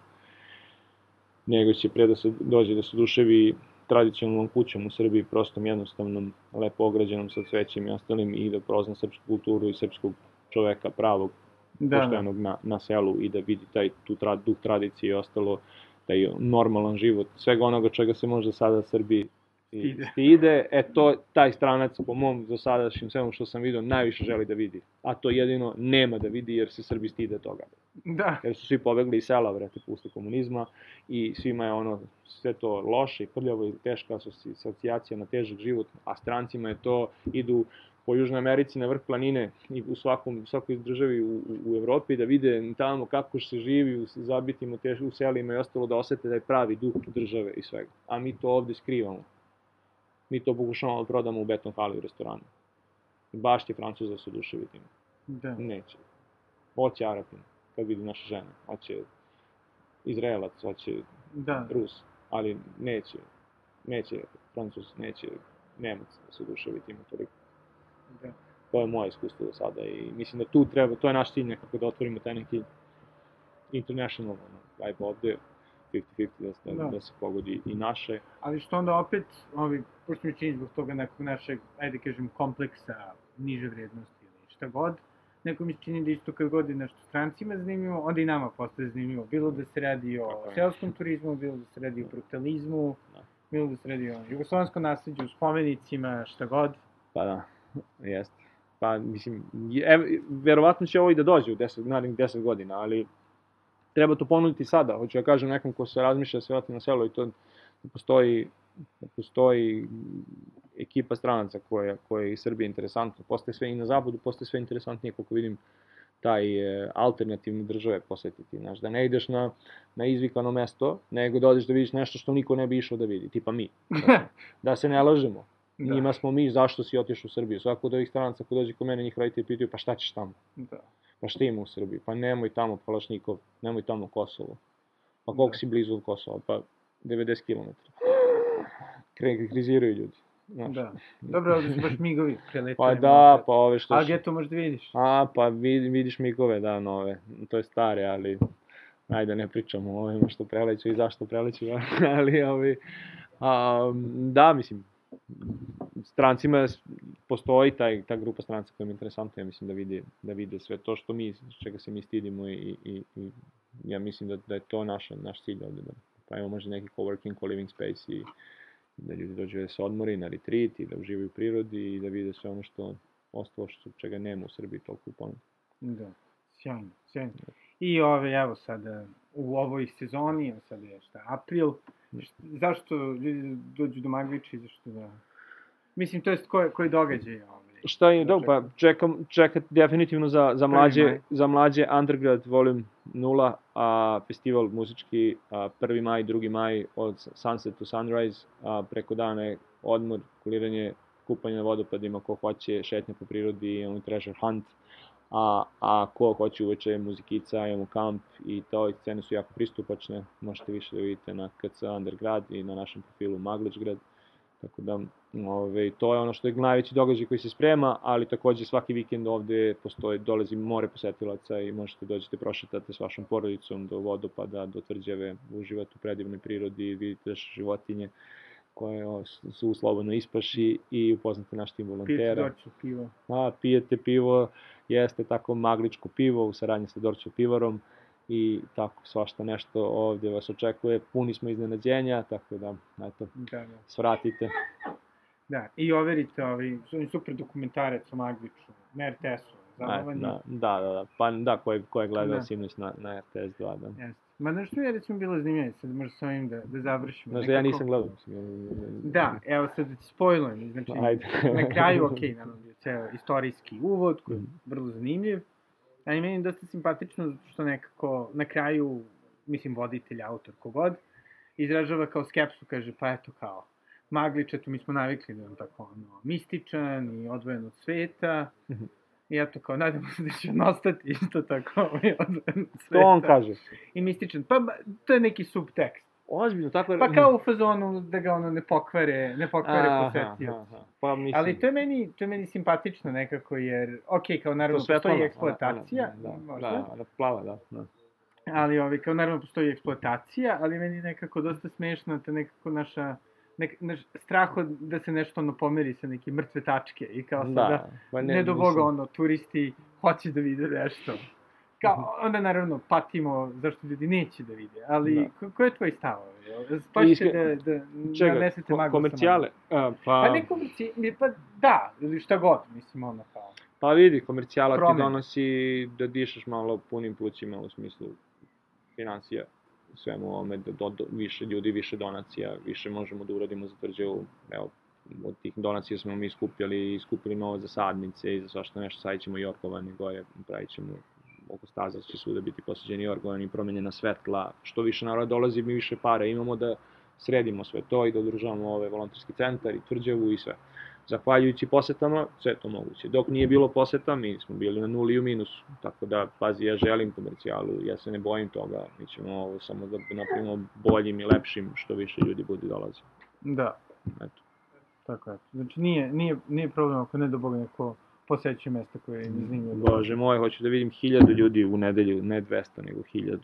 nego će pre da se dođe da se oduševi tradicionalnom kućom u Srbiji, prostom, jednostavnom, lepo ograđenom sa cvećem i ostalim, i da prozna srpsku kulturu i srpskog čoveka pravog, poštenog na selu, i da vidi tu duh tradicije i ostalo, taj normalan život, svega onoga čega se možda sada Srbiji stide, taj stranac po mom dosadašnjim svemu što sam vidio najviše želi da vidi, a to jedino nema da vidi jer se Srbi stide toga. Da. Jer su svi pobegli iz sela, vrete, posle komunizma i svima je ono, sve to loše i prljavo i teška asocijacija na težak život, a strancima je to, idu po Južnoj Americi na vrh planine i u svakoj državi u Evropi da vide tamo kako se živi u zabitim u selima i ostalo, da osete da je pravi duh države i svega. A mi to ovde skrivamo. Mi to pokušavamo da prodamo u beton hali u restoranu. Baš će Francuza da se oduševi tim. Da. Neće. Hoće Arapin, kad vidi naše žene. Hoće Izraelac, hoće Rus. Ali neće Francuz, neće Nemac da se oduševi tim toliko. Da. To je moje iskustvo do sada i mislim da tu treba, to je naš cilj nekako da otvorimo taj neki international vibe ovde, 50-50 da se pogodi i naše. Ali što onda opet, pošto mi čini zbog toga nekog našeg, ajde kažem, kompleksa niže vrednosti ili šta god, neko mi čini da isto kad god je nešto strancima zanimljivo, onda i nama postaje zanimljivo. Bilo da se radi o seoskom turizmu, bilo da se radi o brutalizmu, bilo da se radi o jugoslovenskom nasleđu, o spomenicima, šta god. Pa da, jeste. Pa, mislim, verovatno će ovo i da dođe u narednih 10 godina, ali treba to ponuditi sada. Hoću ja kažem nekom ko se razmišlja da se vrati na selo i to da postoji ekipa stranaca koja je iz Srbije interesantna. Postaje sve i na zapadu, postaje sve interesantnije koliko vidim taj alternativne države posetiti. Znaš, da ne ideš na izvikano mesto, nego da odeš da vidiš nešto što niko ne bi išao da vidi, tipa mi. Da se ne lažemo. Njima smo mi, zašto si otišao u Srbiju? Svako od ovih stranaca ko dođe kod mene, njih roditelji pitaju, pa šta ćeš tamo? Pa šta ima u Srbiji? Pa nemoj tamo Palašnikov, nemoj tamo Kosovo. Pa koliko si blizu od Kosova? Pa 90 km. Kriziraju ljudi. Da. Dobro, ovdje su baš migovi preletali. Pa da, pa ove što... A gdje to možda vidiš? Pa vidiš migove, da, nove. To je stare, ali... Ajde, ne pričamo o ovima što preleću i zašto preleću, ali da, mislim, strancima postoji ta grupa stranca koja je interesantna, ja mislim da vide sve to što mi, čega se mi stidimo i ja mislim da je to naš cilj ovde, da pravimo možda neki coworking, co-living space i da ljudi dođu da se odmori na retreat i da uživaju u prirodi i da vide sve ono što ostalo čega nema u Srbiji toliko u ponudi. Da, sjajno. I evo sada, u ovoj sezoni, sada je april, zašto ljudi dođu do Magliča, zašto da... Mislim, to jest koji događaj Šta je, pa čekat definitivno za mlađe Undergrad Volume 0, festival muzički 1. maj, 2. maj od Sunset to Sunrise, preko dana je odmor, kuliranje, kupanje na vodopadima, ko hoće, šetnje po prirodi, treasure hunt, a ko hoće uveče muzikica, imamo kamp i to, scene su jako pristupačne, možete više da vidite na KC Undergrad i na našem profilu Magličgrad, tako da to je ono što je najveći događaj koji se sprema, ali takođe svaki vikend ovde dolazi more posetilaca i možete dođete prošetate s vašom porodicom do vodopada, do tvrđave, uživate u predivnoj prirodi, vidite životinje koje su u slobodnoj ispaši i upoznate naš tim volontera. Pijete Dorćevo pivo. Pijete pivo, jeste tako magličko pivo u saradnji sa Dorćevo pivarom i tako svašta nešto ovdje vas očekuje. Puni smo iznenađenja, tako da, eto, svratite. Da, i overite super dokumentarac o Magliču, na RTS-u, zabavanje. Da, pa da, ko je gledao sinoć na RTS 2, da. Jeste. Ma znaš što je recimo bilo zanimljivo, sad možda sa ovim da završimo. Znaš da ja nisam gledao. Da, evo sad da ti spojlujem, znači na kraju, naravno je ceo istorijski uvod koji je vrlo zanimljiv, ali meni je dosta simpatično zato što nekako na kraju, mislim voditelj, autor, kogod, izražava kao skepsu, kaže pa eto kao, Maglič, eto mi smo navikli da je on tako mističan i odvojen od sveta, i eto kao, nadamo se da će on ostati isto tako odvojen od sveta. To on kaže. I mističan, pa to je neki subtekst. Ozbiljno, tako je... Pa kao u fazonu da ga ne pokvare posetio. Pa mislim... Ali to je meni simpatično nekako, jer, kao naravno postoji eksploatacija. Da, plava, da. Ali kao naravno postoji eksploatacija, ali meni nekako dosta smešno ta nekako naš strah da se nešto pomeri sa neke mrtve tačke i kao sada, ne do Boga, turisti hoće da vide nešto. Kao, onda naravno patimo zašto ljudi neće da vide, ali ko je tvoj stav? Spašite da nanesete maglu sa komercijale? Pa ne komercijale, pa da, ili šta god, mislim kao. Pa vidi, komercijala ti Promen. donosi da dišeš malo punim plućima u smislu financija, svemu ovome, da više ljudi, više donacija, više možemo da uradimo za tvrđavu. Evo, od tih donacija smo mi skupili novac za sadnice i za svašta nešto, sadit ćemo jorkovani gore, pravit ćemo oko staza će svuda biti posađeni jorkovani, promenjena svetla, što više naroda dolazi, mi više para imamo da sredimo sve to i da održavamo ovaj volonterski centar i tvrđavu i sve. Zahvaljujući posetama, sve to moguće. Dok nije bilo poseta, mi smo bili na nuli i u minusu. Tako da, pazi, ja želim komercijalu, ja se ne bojim toga. Mi ćemo ovo samo da napravimo boljim i lepšim, što više ljudi bude dolazi. Da. Eto. Tako je. Znači, nije problem ako ne do Boga neko posećuje mesta koje je zanimljivo. Bože moj, hoću da vidim 1000 ljudi u nedelju, ne 200, nego 1000.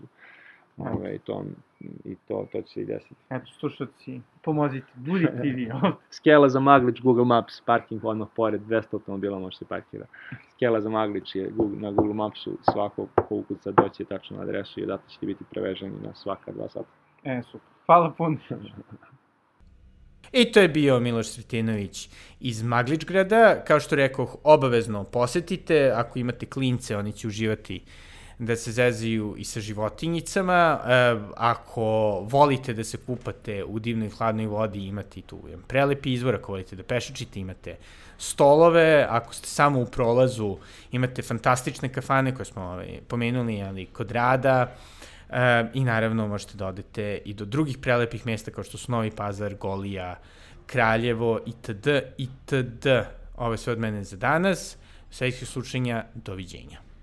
To će se i desiti. Eto, slušalci, pomozite, budite i vi ovdje. Skela za Maglić, Google Maps, parking odmah pored, 200 automobila može se parkira. Skela za Maglić je na Google Mapsu, svako ko ukuca doće tačno na adresu i odatle ćete biti preveženi na svaka 2 sata. Super. Hvala puno. I to je bio Miloš Sretenović iz Magličgrada. Kao što rekoh, obavezno posetite. Ako imate klince, oni će uživati da se zezaju i sa životinjicama. Ako volite da se kupate u divnoj hladnoj vodi, imate i tu jedan prelepi izvor. Ako volite da pešačite, imate stolove. Ako ste samo u prolazu, imate fantastične kafane koje smo pomenuli, ali kod Rada. I naravno možete da odete i do drugih prelepih mesta kao što su Novi Pazar, Golija, Kraljevo itd. Ovo je sve od mene za danas. Sledećih slušanja, doviđenja.